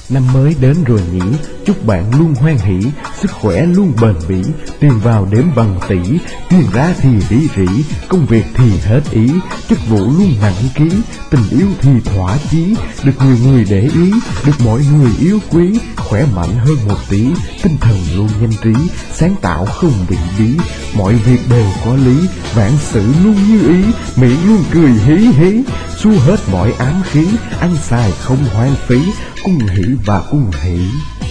Năm mới đến rồi nhỉ, chúc bạn luôn hoan hỷ, sức khỏe luôn bền bỉ, tiền vào đếm bằng tỷ, tiền ra thì rỉ rỉ, công việc thì hết ý, chức vụ luôn nặng ký, tình yêu thì thỏa chí, được nhiều người để ý, được mọi người yêu quý, khỏe mạnh hơn một tí, tinh thần luôn nhanh trí, sáng tạo không bị bí, mọi việc đều có lý, vạn sự luôn như ý, miệng luôn cười hí hí, xua hết mọi ám khí, ăn xài không hoang phí, cung hỷ và cung hỷ.